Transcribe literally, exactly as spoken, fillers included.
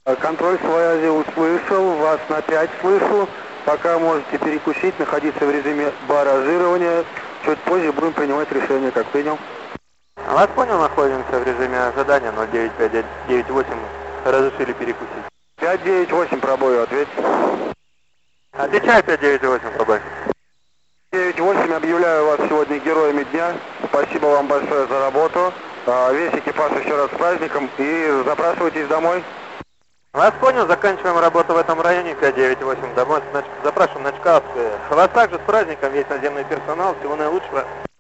Контроль связи услышал, вас на пять слышу. Пока можете перекусить, находиться в режиме баражирования. Чуть позже будем принимать решение, как принял. Вас понял, находимся в режиме ожидания ноль девять пять девять восемь. Разрешили перекусить. пять девять восемь пробою, ответь. Отвечаю пять девять восемь, пробой. девять восемь, объявляю вас сегодня героями дня. Спасибо вам большое за работу. Весь экипаж еще раз с праздником и запрашивайтесь домой. Вас понял, заканчиваем работу в этом районе пять девять восемь. Домой запрашиваем на Чкаловское. Вас также с праздником, весь наземный персонал. Всего наилучшего.